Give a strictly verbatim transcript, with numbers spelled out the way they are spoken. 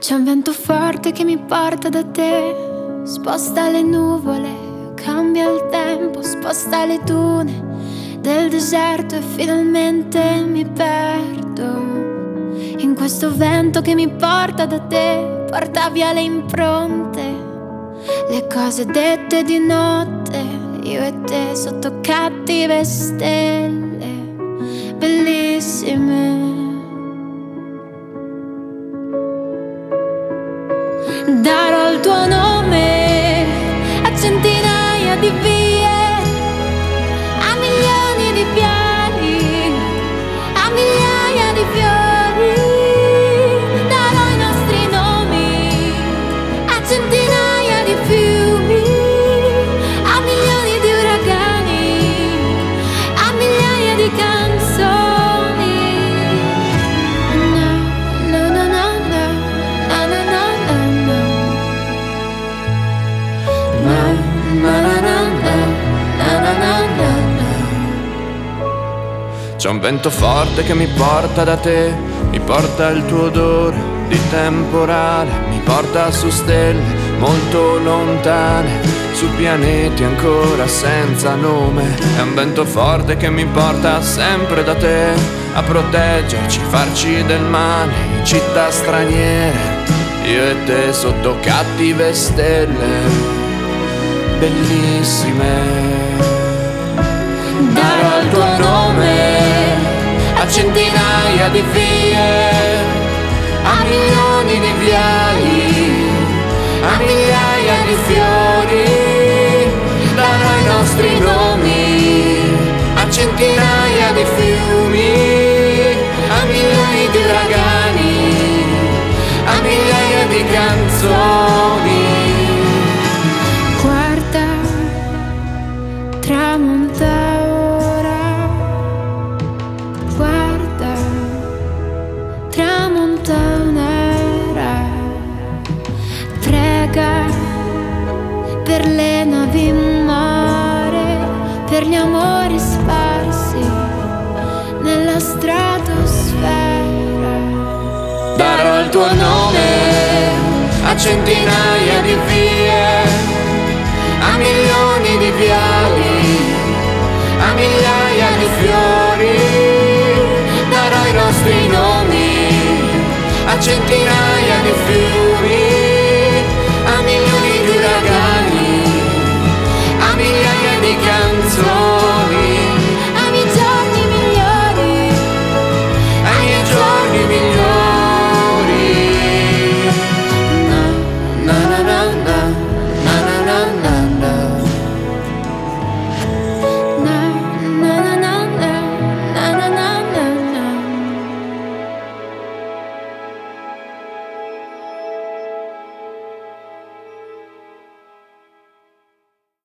C'è un vento forte che mi porta da te, sposta le nuvole, cambia il tempo, sposta le dune del deserto e finalmente mi perdo. In questo vento che mi porta da te, porta via le impronte, le cose dette di notte, io e te sotto cattive stelle bellissime. Darò il tuo nome a centinaia di vie, a milioni di piani, a migliaia di fiori. Darò i nostri nomi a centinaia di fiumi, a milioni di uragani, a migliaia di canzoni. No, no, no, no, no, no, no. C'è un vento forte che mi porta da te, mi porta il tuo odore di temporale, mi porta su stelle molto lontane, su pianeti ancora senza nome. È un vento forte che mi porta sempre da te, a proteggerci, farci del male in città straniere, io e te sotto cattive stelle bellissime. Darò il tuo nome a centinaia di vie, a milioni di viali, a migliaia di fiori. Darò i nostri nomi a centinaia di fiumi, a migliaia di uragani, a migliaia di canzoni. Guarda, tramonta ora, guarda, tramonta un'era. Prega per le navi in mare, per gli amori sparsi nella stratosfera. Darò il tuo nome a centinaia di vie,